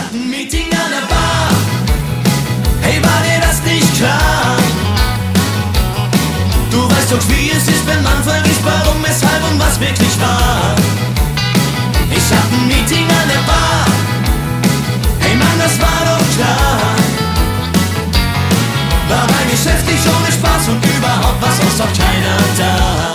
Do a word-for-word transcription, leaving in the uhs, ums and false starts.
hatte ein Meeting an der Bar. Hey, war dir das nicht klar? Du weißt doch, wie es ist, wenn man vergisst, warum, weshalb und was wirklich war. Ich hatte ein Meeting an der Bar. Hey Mann, das war doch klar. War rein geschäftlich ohne Spaß und überhaupt was, sonst doch keiner da.